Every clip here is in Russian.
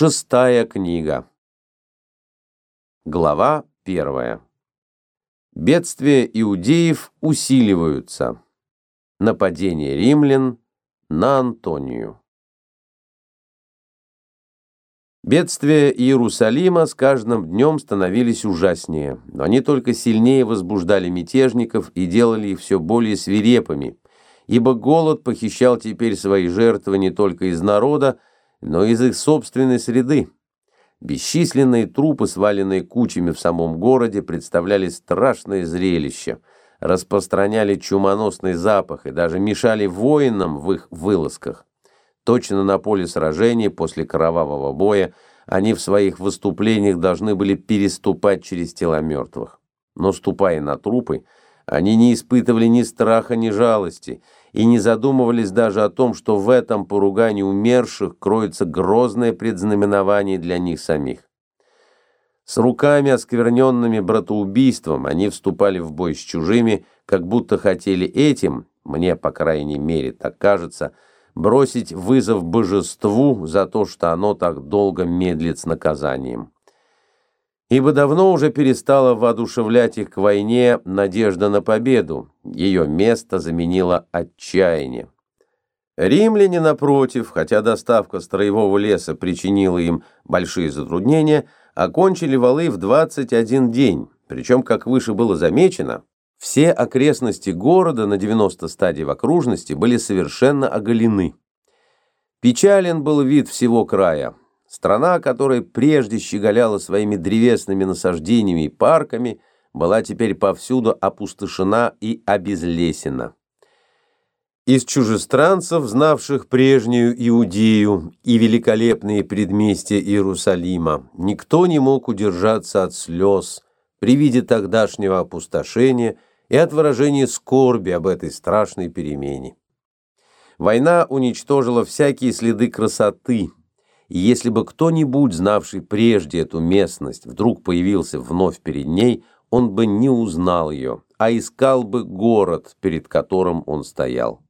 Шестая книга. Глава 1. Бедствия иудеев усиливаются. Нападение римлян на Антонию. Бедствия Иерусалима с каждым днем становились ужаснее, но они только сильнее возбуждали мятежников и делали их все более свирепыми, ибо голод похищал теперь свои жертвы не только из народа, но и из их собственной среды. Бесчисленные трупы, сваленные кучами в самом городе, представляли страшное зрелище, распространяли чумоносный запах и даже мешали воинам в их вылазках. Точно на поле сражения после кровавого боя они в своих выступлениях должны были переступать через тела мертвых. Но, ступая на трупы, они не испытывали ни страха, ни жалости и не задумывались даже о том, что в этом поругании умерших кроется грозное предзнаменование для них самих. С руками, оскверненными братоубийством, они вступали в бой с чужими, как будто хотели этим, мне, по крайней мере, так кажется, бросить вызов божеству за то, что оно так долго медлит с наказанием. Ибо давно уже перестала воодушевлять их к войне надежда на победу, ее место заменило отчаяние. Римляне, напротив, хотя доставка строевого леса причинила им большие затруднения, окончили валы в 21 день, причем, как выше было замечено, все окрестности города на 90 стадий в окружности были совершенно оголены. Печален был вид всего края. Страна, которая прежде щеголяла своими древесными насаждениями и парками, была теперь повсюду опустошена и обезлесена. Из чужестранцев, знавших прежнюю Иудею и великолепные предместья Иерусалима, никто не мог удержаться от слез при виде тогдашнего опустошения и от выражения скорби об этой страшной перемене. Война уничтожила всякие следы красоты, и если бы кто-нибудь, знавший прежде эту местность, вдруг появился вновь перед ней, он бы не узнал ее, а искал бы город, перед которым он стоял.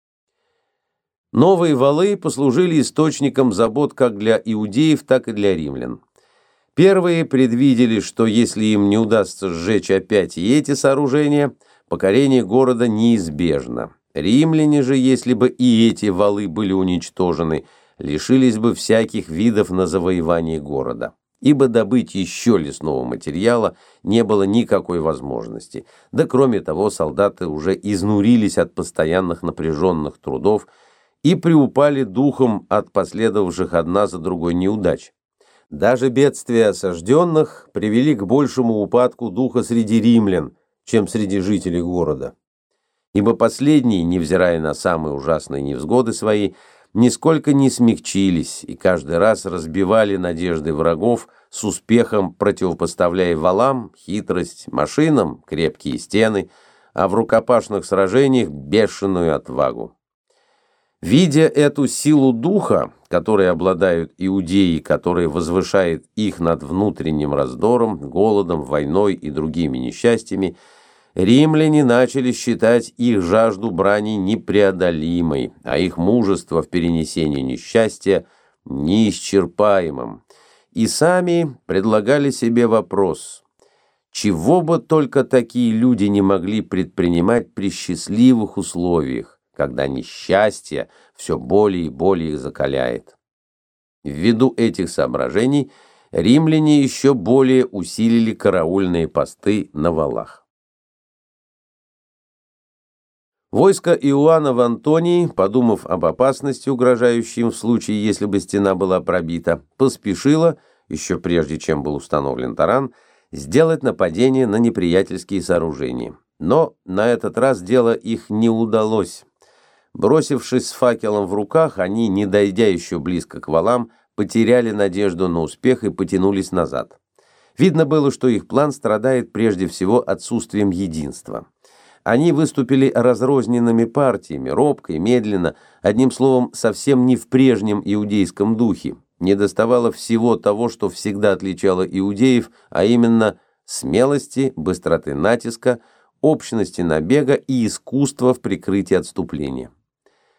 Новые валы послужили источником забот как для иудеев, так и для римлян. Первые предвидели, что если им не удастся сжечь опять и эти сооружения, покорение города неизбежно. Римляне же, если бы и эти валы были уничтожены, лишились бы всяких видов на завоевание города, ибо добыть еще лесного материала не было никакой возможности. Да кроме того, солдаты уже изнурились от постоянных напряженных трудов и приупали духом от последовавших одна за другой неудач. Даже бедствия осажденных привели к большему упадку духа среди римлян, чем среди жителей города. Ибо последние, невзирая на самые ужасные невзгоды свои, нисколько не смягчились и каждый раз разбивали надежды врагов, с успехом противопоставляя валам хитрость, машинам крепкие стены, а в рукопашных сражениях бешеную отвагу. Видя эту силу духа, которой обладают иудеи, которая возвышает их над внутренним раздором, голодом, войной и другими несчастьями, римляне начали считать их жажду брани непреодолимой, а их мужество в перенесении несчастья неисчерпаемым, и сами предлагали себе вопрос: чего бы только такие люди не могли предпринимать при счастливых условиях, когда несчастье все более и более их закаляет. Ввиду этих соображений римляне еще более усилили караульные посты на валах. Войско Иоанна в Антонии, подумав об опасности, угрожающей им в случае, если бы стена была пробита, поспешило, еще прежде чем был установлен таран, сделать нападение на неприятельские сооружения. Но на этот раз дело их не удалось. Бросившись с факелом в руках, они, не дойдя еще близко к валам, потеряли надежду на успех и потянулись назад. Видно было, что их план страдает прежде всего отсутствием единства. Они выступили разрозненными партиями, робко и медленно, одним словом, совсем не в прежнем иудейском духе. Недоставало всего того, что всегда отличало иудеев, а именно смелости, быстроты натиска, общности набега и искусства в прикрытии отступления.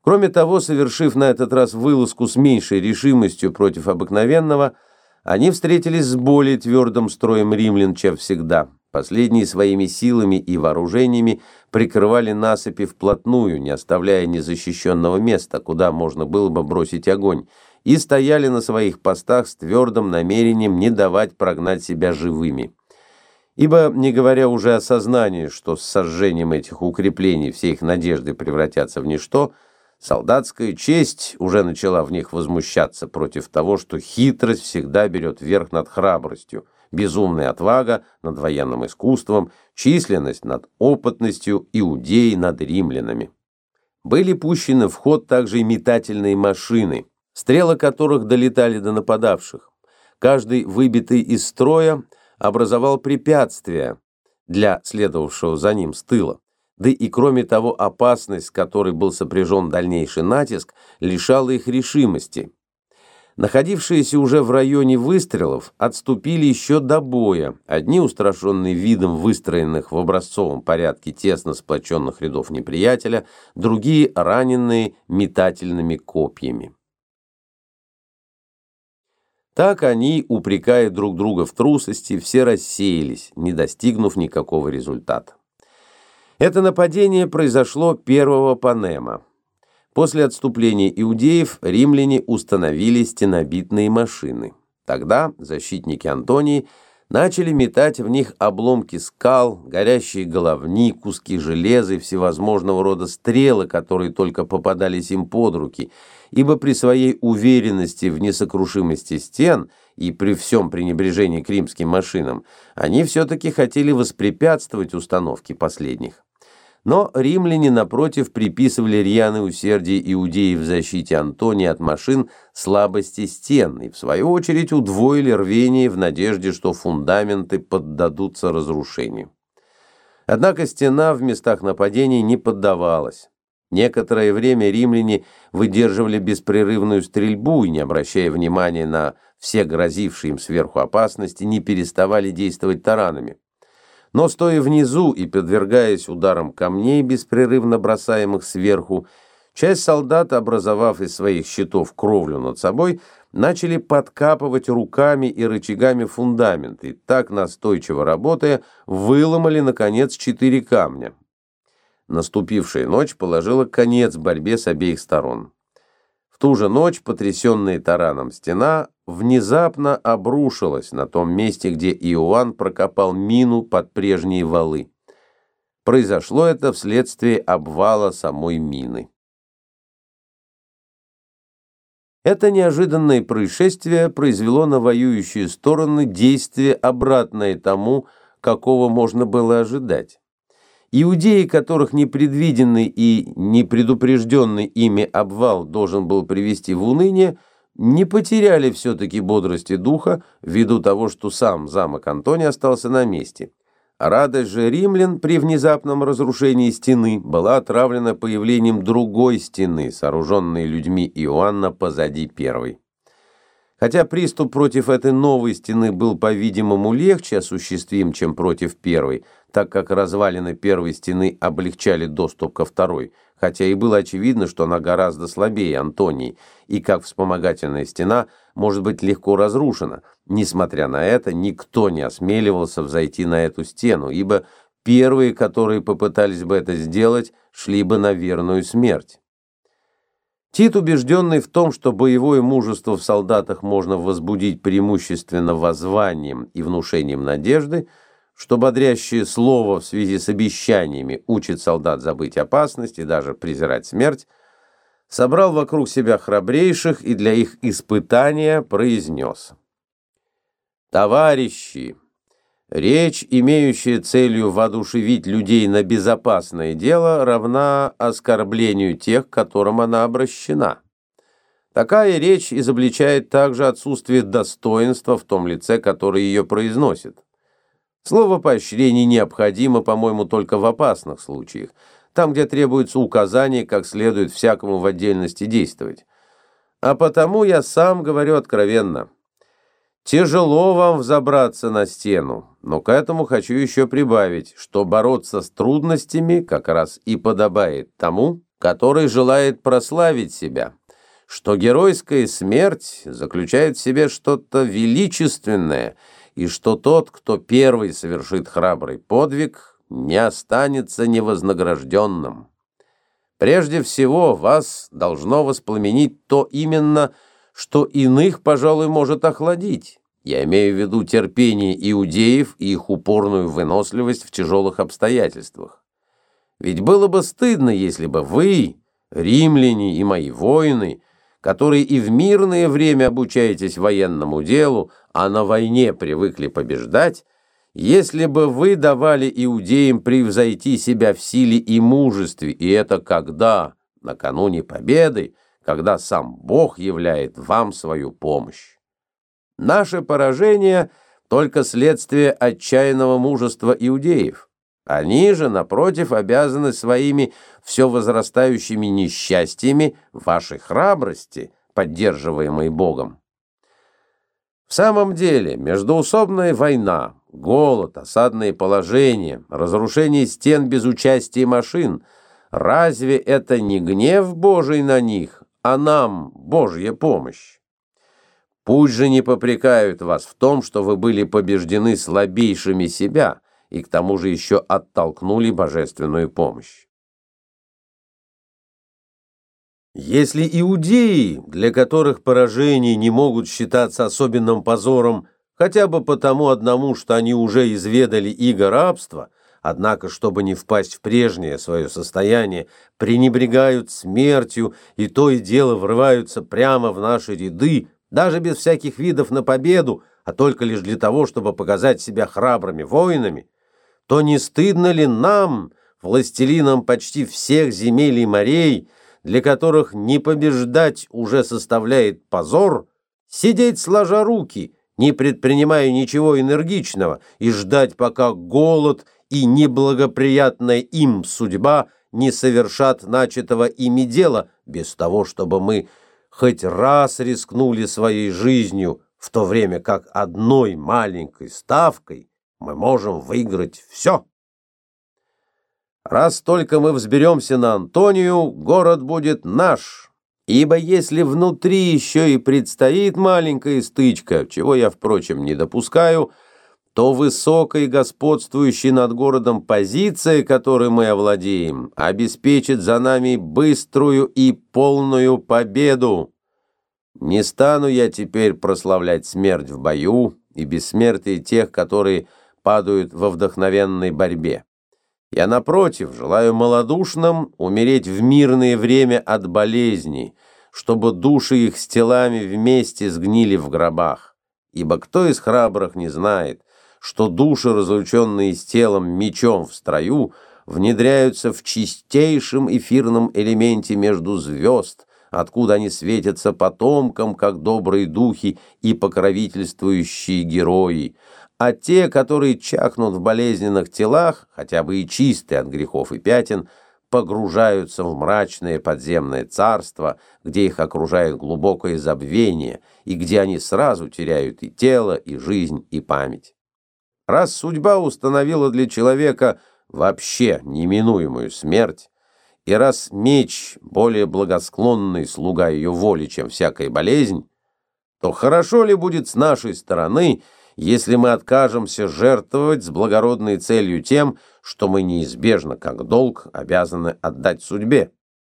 Кроме того, совершив на этот раз вылазку с меньшей решимостью против обыкновенного, они встретились с более твердым строем римлян, чем всегда. Последние своими силами и вооружениями прикрывали насыпи вплотную, не оставляя незащищенного места, куда можно было бы бросить огонь, и стояли на своих постах с твердым намерением не давать прогнать себя живыми. Ибо, не говоря уже о сознании, что с сожжением этих укреплений все их надежды превратятся в ничто, солдатская честь уже начала в них возмущаться против того, что хитрость всегда берет верх над храбростью, безумная отвага над военным искусством, численность над опытностью, иудеи над римлянами. Были пущены в ход также и метательные машины, стрелы которых долетали до нападавших. Каждый выбитый из строя образовал препятствие для следовавшего за ним с тыла. Да и кроме того, опасность, с которой был сопряжен дальнейший натиск, лишала их решимости. Находившиеся уже в районе выстрелов отступили еще до боя, одни устрашенные видом выстроенных в образцовом порядке тесно сплоченных рядов неприятеля, другие раненые метательными копьями. Так они, упрекая друг друга в трусости, все рассеялись, не достигнув никакого результата. Это нападение произошло 1 Панема. После отступления иудеев римляне установили стенобитные машины. Тогда защитники Антонии начали метать в них обломки скал, горящие головни, куски железа и всевозможного рода стрелы, которые только попадались им под руки, ибо при своей уверенности в несокрушимости стен и при всем пренебрежении к римским машинам, они все-таки хотели воспрепятствовать установке последних. Но римляне, напротив, приписывали рьяное усердие иудеев в защите Антонии от машин слабости стен и, в свою очередь, удвоили рвение в надежде, что фундаменты поддадутся разрушению. Однако стена в местах нападений не поддавалась. Некоторое время римляне выдерживали беспрерывную стрельбу и, не обращая внимания на все грозившие им сверху опасности, не переставали действовать таранами. Но, стоя внизу и подвергаясь ударам камней, беспрерывно бросаемых сверху, часть солдат, образовав из своих щитов кровлю над собой, начали подкапывать руками и рычагами фундамент, и так, настойчиво работая, выломали, наконец, 4 камня. Наступившая ночь положила конец борьбе с обеих сторон. В ту же ночь, потрясенная тараном стена, внезапно обрушилась на том месте, где Иоанн прокопал мину под прежние валы. Произошло это вследствие обвала самой мины. Это неожиданное происшествие произвело на воюющие стороны действие, обратное тому, какого можно было ожидать. Иудеи, которых непредвиденный и непредупрежденный ими обвал должен был привести в уныние, не потеряли все-таки бодрости духа ввиду того, что сам замок Антония остался на месте. Радость же римлян при внезапном разрушении стены была отравлена появлением другой стены, сооруженной людьми Иоанна позади первой. Хотя приступ против этой новой стены был, по-видимому, легче осуществим, чем против первой, так как развалины первой стены облегчали доступ ко второй, хотя и было очевидно, что она гораздо слабее Антонии, и как вспомогательная стена может быть легко разрушена. Несмотря на это, никто не осмеливался взойти на эту стену, ибо первые, которые попытались бы это сделать, шли бы на верную смерть. Тит, убежденный в том, что боевое мужество в солдатах можно возбудить преимущественно воззванием и внушением надежды, что бодрящее слово в связи с обещаниями учит солдат забыть опасность и даже презирать смерть, собрал вокруг себя храбрейших и для их испытания произнес: «Товарищи, речь, имеющая целью воодушевить людей на безопасное дело, равна оскорблению тех, к которым она обращена. Такая речь изобличает также отсутствие достоинства в том лице, который ее произносит. Слово поощрение необходимо, по-моему, только в опасных случаях, там, где требуется указание, как следует всякому в отдельности действовать. А потому я сам говорю откровенно. Тяжело вам взобраться на стену, но к этому хочу еще прибавить, что бороться с трудностями как раз и подобает тому, который желает прославить себя, что геройская смерть заключает в себе что-то величественное, и что тот, кто первый совершит храбрый подвиг, не останется невознагражденным. Прежде всего, вас должно воспламенить то именно, что иных, пожалуй, может охладить. Я имею в виду терпение иудеев и их упорную выносливость в тяжелых обстоятельствах. Ведь было бы стыдно, если бы вы, римляне и мои воины, которые и в мирное время обучаетесь военному делу, а на войне привыкли побеждать, если бы вы давали иудеям превзойти себя в силе и мужестве, и это когда? Накануне победы, когда сам Бог являет вам свою помощь. Наше поражение – только следствие отчаянного мужества иудеев. Они же, напротив, обязаны своими все возрастающими несчастьями вашей храбрости, поддерживаемой Богом. В самом деле, междоусобная война, голод, осадные положения, разрушение стен без участия машин – разве это не гнев Божий на них, а нам Божья помощь? Пусть же не попрекают вас в том, что вы были побеждены слабейшими себя и к тому же еще оттолкнули божественную помощь. Если иудеи, для которых поражения не могут считаться особенным позором, хотя бы потому одному, что они уже изведали иго рабства, однако, чтобы не впасть в прежнее свое состояние, пренебрегают смертью и то и дело врываются прямо в наши ряды, даже без всяких видов на победу, а только лишь для того, чтобы показать себя храбрыми воинами, то не стыдно ли нам, властелинам почти всех земель и морей, для которых не побеждать уже составляет позор, сидеть сложа руки, не предпринимая ничего энергичного, и ждать, пока голод и неблагоприятная им судьба не совершат начатого ими дела, без того, чтобы мы хоть раз рискнули своей жизнью, в то время как одной маленькой ставкой мы можем выиграть все. Раз только мы взберемся на Антонию, город будет наш, ибо если внутри еще и предстоит маленькая стычка, чего я, впрочем, не допускаю, то высокая и господствующая над городом позиция, которой мы овладеем, обеспечит за нами быструю и полную победу. Не стану я теперь прославлять смерть в бою и бессмертие тех, которые падают во вдохновенной борьбе. Я, напротив, желаю малодушным умереть в мирное время от болезни, чтобы души их с телами вместе сгнили в гробах. Ибо кто из храбрых не знает, что души, разлученные с телом мечом в строю, внедряются в чистейшем эфирном элементе между звезд, откуда они светятся потомкам, как добрые духи и покровительствующие герои, а те, которые чахнут в болезненных телах, хотя бы и чистые от грехов и пятен, погружаются в мрачное подземное царство, где их окружает глубокое забвение и где они сразу теряют и тело, и жизнь, и память. Раз судьба установила для человека вообще неминуемую смерть, и раз меч более благосклонный слуга ее воли, чем всякая болезнь, то хорошо ли будет с нашей стороны, если мы откажемся жертвовать с благородной целью тем, что мы неизбежно, как долг, обязаны отдать судьбе?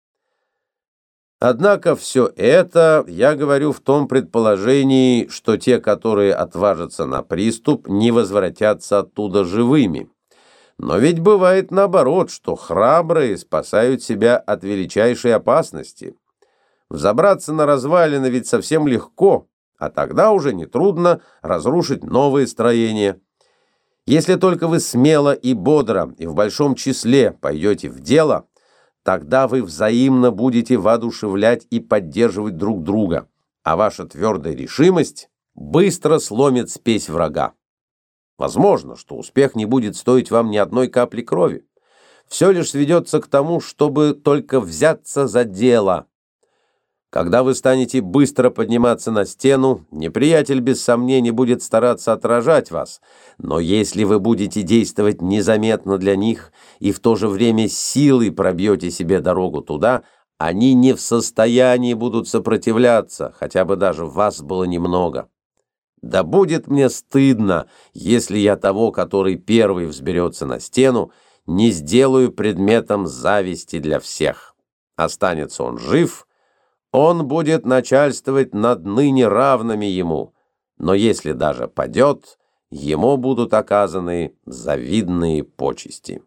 Однако все это я говорю в том предположении, что те, которые отважатся на приступ, не возвратятся оттуда живыми. Но ведь бывает наоборот, что храбрые спасают себя от величайшей опасности. Взобраться на развалины ведь совсем легко, а тогда уже нетрудно разрушить новые строения. Если только вы смело и бодро и в большом числе пойдете в дело, тогда вы взаимно будете воодушевлять и поддерживать друг друга, а ваша твердая решимость быстро сломит спесь врага. Возможно, что успех не будет стоить вам ни одной капли крови. Все лишь сведется к тому, чтобы только взяться за дело. Когда вы станете быстро подниматься на стену, неприятель без сомнения будет стараться отражать вас, но если вы будете действовать незаметно для них и в то же время силой пробьете себе дорогу туда, они не в состоянии будут сопротивляться, хотя бы даже вас было немного. Да будет мне стыдно, если я того, который первый взберется на стену, не сделаю предметом зависти для всех. Останется он жив, он будет начальствовать над ныне равными ему, но если даже падет, ему будут оказаны завидные почести.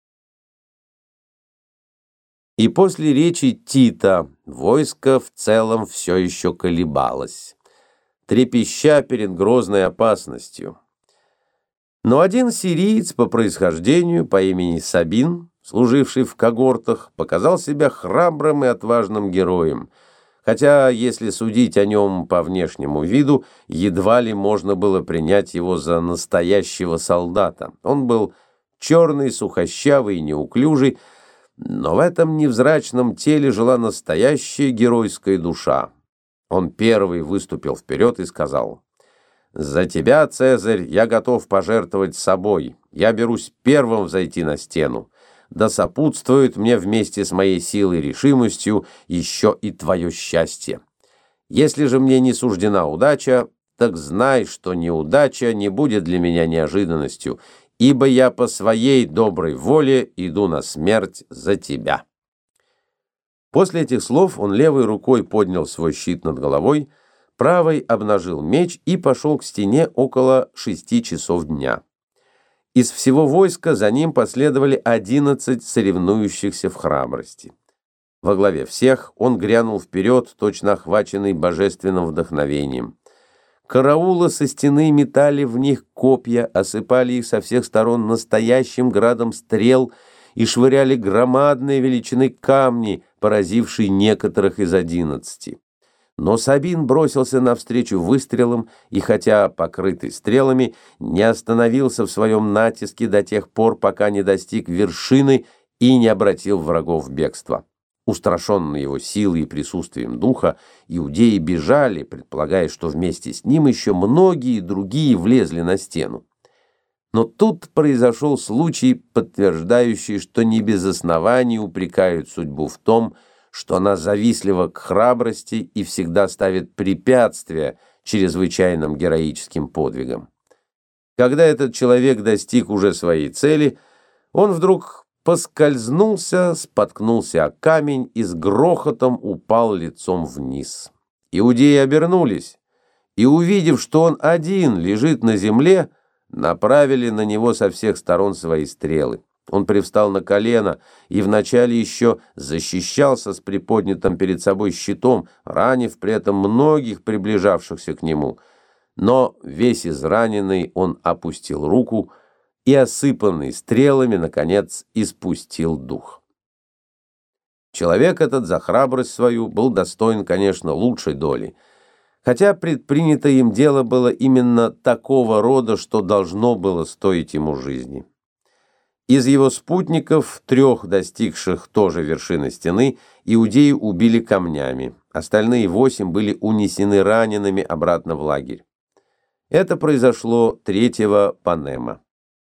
И после речи Тита войско в целом все еще колебалось, трепеща перед грозной опасностью. Но один сириец по происхождению по имени Сабин, служивший в когортах, показал себя храбрым и отважным героем, хотя, если судить о нем по внешнему виду, едва ли можно было принять его за настоящего солдата. Он был черный, сухощавый и неуклюжий, но в этом невзрачном теле жила настоящая геройская душа. Он первый выступил вперед и сказал: «За тебя, Цезарь, я готов пожертвовать собой. Я берусь первым взойти на стену. Да сопутствует мне вместе с моей силой и решимостью еще и твое счастье. Если же мне не суждена удача, так знай, что неудача не будет для меня неожиданностью, ибо я по своей доброй воле иду на смерть за тебя». После этих слов он левой рукой поднял свой щит над головой, правой обнажил меч и пошел к стене около 6 часов дня. Из всего войска за ним последовали 11 соревнующихся в храбрости. Во главе всех он грянул вперед, точно охваченный божественным вдохновением. Караулы со стены метали в них копья, осыпали их со всех сторон настоящим градом стрел и швыряли громадные величины камни, поразившие некоторых из 11. Но Сабин бросился навстречу выстрелам и, хотя покрытый стрелами, не остановился в своем натиске до тех пор, пока не достиг вершины и не обратил врагов в бегство. Устрашенные его силой и присутствием духа, иудеи бежали, предполагая, что вместе с ним еще многие другие влезли на стену. Но тут произошел случай, подтверждающий, что не без оснований упрекают судьбу в том, что она завистлива к храбрости и всегда ставит препятствия чрезвычайным героическим подвигам. Когда этот человек достиг уже своей цели, он вдруг поскользнулся, споткнулся о камень и с грохотом упал лицом вниз. Иудеи обернулись и, увидев, что он один лежит на земле, направили на него со всех сторон свои стрелы. Он привстал на колено и вначале еще защищался с приподнятым перед собой щитом, ранив при этом многих приближавшихся к нему. Но весь израненный он опустил руку и, осыпанный стрелами, наконец испустил дух. Человек этот за храбрость свою был достоин, конечно, лучшей доли, хотя предпринятое им дело было именно такого рода, что должно было стоить ему жизни. Из его спутников, 3 достигших тоже вершины стены, иудеи убили камнями, остальные 8 были унесены ранеными обратно в лагерь. Это произошло 3-го Панема.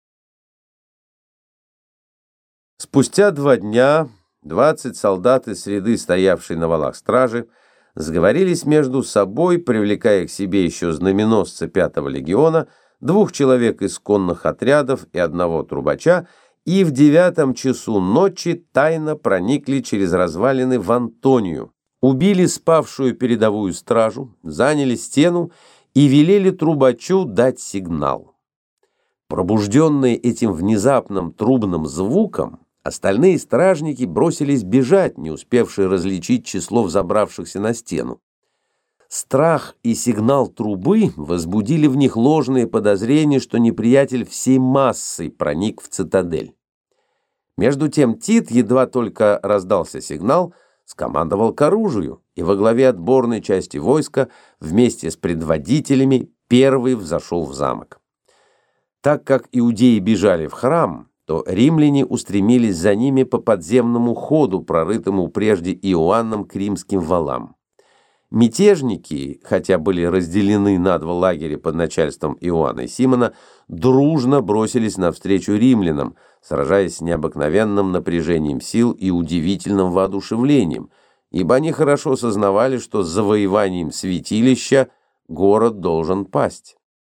Спустя 2 дня 20 солдат из среды, стоявшей на валах стражи, сговорились между собой, привлекая к себе еще знаменосца 5-го легиона, 2 человек из конных отрядов и 1 трубача, и в 9 часу ночи тайно проникли через развалины в Антонию, убили спавшую передовую стражу, заняли стену и велели трубачу дать сигнал. Пробужденные этим внезапным трубным звуком, остальные стражники бросились бежать, не успевшие различить число взобравшихся на стену. Страх и сигнал трубы возбудили в них ложные подозрения, что неприятель всей массой проник в цитадель. Между тем Тит, едва только раздался сигнал, скомандовал к оружию, и во главе отборной части войска вместе с предводителями первый взошел в замок. Так как иудеи бежали в храм, то римляне устремились за ними по подземному ходу, прорытому прежде Иоанном к римским валам. Мятежники, хотя были разделены на два лагеря под начальством Иоанна и Симона, дружно бросились навстречу римлянам, сражаясь с необыкновенным напряжением сил и удивительным воодушевлением, ибо они хорошо сознавали, что с завоеванием святилища город должен пасть.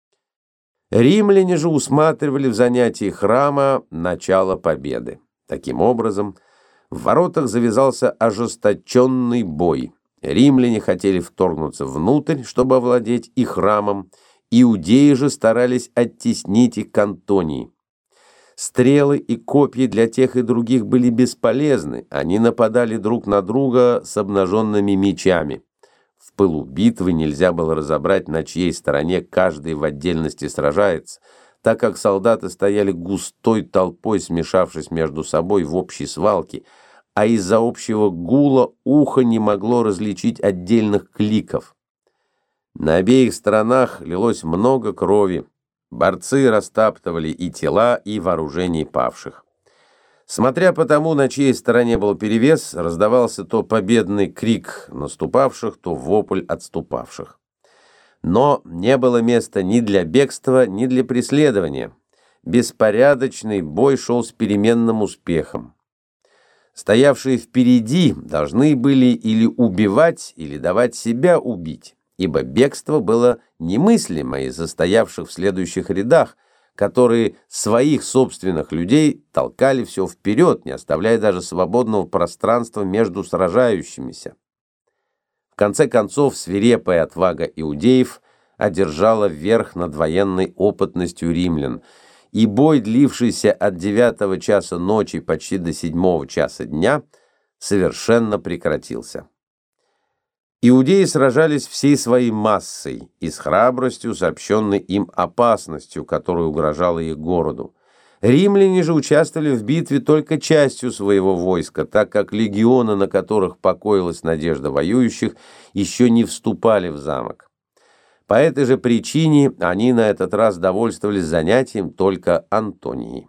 Римляне же усматривали в занятии храма начало победы. Таким образом, в воротах завязался ожесточенный бой. Римляне хотели вторгнуться внутрь, чтобы овладеть и храмом, иудеи же старались оттеснить их к Антонии. Стрелы и копья для тех и других были бесполезны, они нападали друг на друга с обнаженными мечами. В пылу битвы нельзя было разобрать, на чьей стороне каждый в отдельности сражается, так как солдаты стояли густой толпой, смешавшись между собой в общей свалке, а из-за общего гула ухо не могло различить отдельных кликов. На обеих сторонах лилось много крови. Борцы растаптывали и тела, и вооружение павших. Смотря по тому, на чьей стороне был перевес, раздавался то победный крик наступавших, то вопль отступавших. Но не было места ни для бегства, ни для преследования. Беспорядочный бой шел с переменным успехом. Стоявшие впереди должны были или убивать, или давать себя убить, ибо бегство было немыслимо из-за стоявших в следующих рядах, которые своих собственных людей толкали все вперед, не оставляя даже свободного пространства между сражающимися. В конце концов, свирепая отвага иудеев одержала верх над военной опытностью римлян, и бой, длившийся от 9 часа ночи почти до 7 часа дня, совершенно прекратился. Иудеи сражались всей своей массой и с храбростью, сообщенной им опасностью, которая угрожала их городу. Римляне же участвовали в битве только частью своего войска, так как легионы, на которых покоилась надежда воюющих, еще не вступали в замок. По этой же причине они на этот раз довольствовались занятием только Антонии.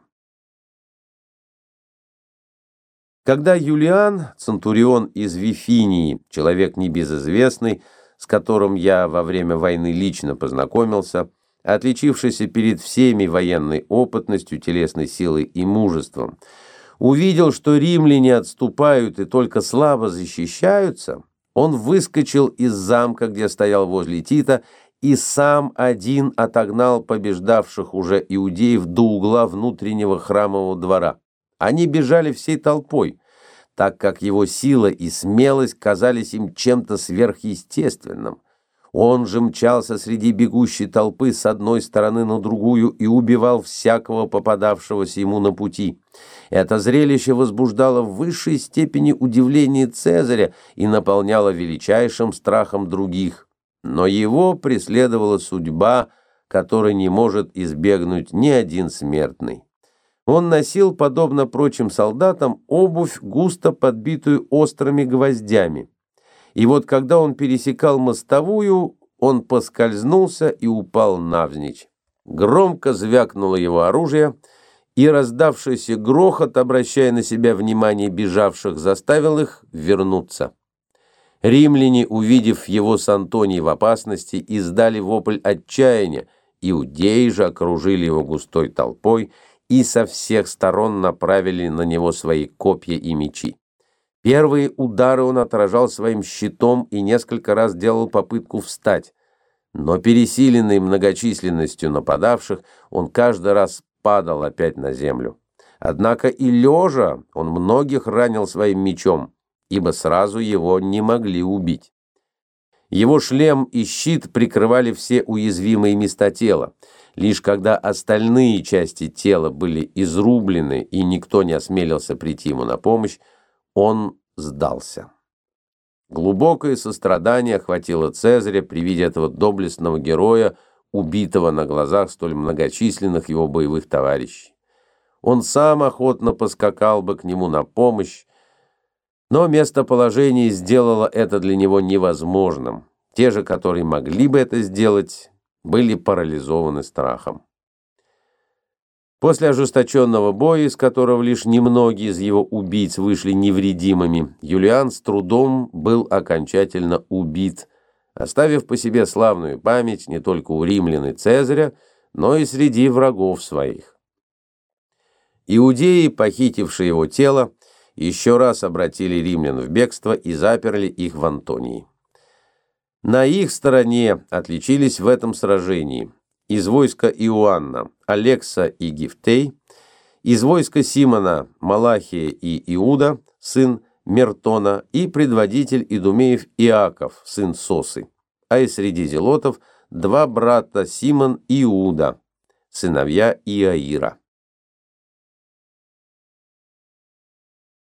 Когда Юлиан, центурион из Вифинии, человек небезызвестный, с которым я во время войны лично познакомился, отличившийся перед всеми военной опытностью, телесной силой и мужеством, увидел, что римляне отступают и только слабо защищаются, он выскочил из замка, где стоял возле Тита, и сам один отогнал побеждавших уже иудеев до угла внутреннего храмового двора. Они бежали всей толпой, так как его сила и смелость казались им чем-то сверхъестественным. Он же мчался среди бегущей толпы с одной стороны на другую и убивал всякого попадавшегося ему на пути. Это зрелище возбуждало в высшей степени удивление Цезаря и наполняло величайшим страхом других. Но его преследовала судьба, которой не может избегнуть ни один смертный. Он носил, подобно прочим солдатам, обувь, густо подбитую острыми гвоздями. И вот когда он пересекал мостовую, он поскользнулся и упал навзничь. Громко звякнуло его оружие, и раздавшийся грохот, обращая на себя внимание бежавших, заставил их вернуться. Римляне, увидев его с Антонией в опасности, издали вопль отчаяния, иудеи же окружили его густой толпой и со всех сторон направили на него свои копья и мечи. Первые удары он отражал своим щитом и несколько раз делал попытку встать, но пересиленный многочисленностью нападавших, он каждый раз падал опять на землю. Однако и лежа он многих ранил своим мечом, ибо сразу его не могли убить. Его шлем и щит прикрывали все уязвимые места тела. Лишь когда остальные части тела были изрублены и никто не осмелился прийти ему на помощь, он сдался. Глубокое сострадание охватило Цезаря при виде этого доблестного героя, убитого на глазах столь многочисленных его боевых товарищей. Он сам охотно поскакал бы к нему на помощь, но местоположение сделало это для него невозможным. Те же, которые могли бы это сделать, были парализованы страхом. После ожесточенного боя, из которого лишь немногие из его убийц вышли невредимыми, Юлиан с трудом был окончательно убит, оставив по себе славную память не только у римлян и Цезаря, но и среди врагов своих. Иудеи, похитившие его тело, еще раз обратили римлян в бегство и заперли их в Антонии. На их стороне отличились в этом сражении из войска Иоанна Алекса и Гифтей, из войска Симона Малахия и Иуда, сын Мертона, и предводитель идумеев Иаков, сын Сосы, а из среди зелотов два брата Симон и Иуда, сыновья Иаира.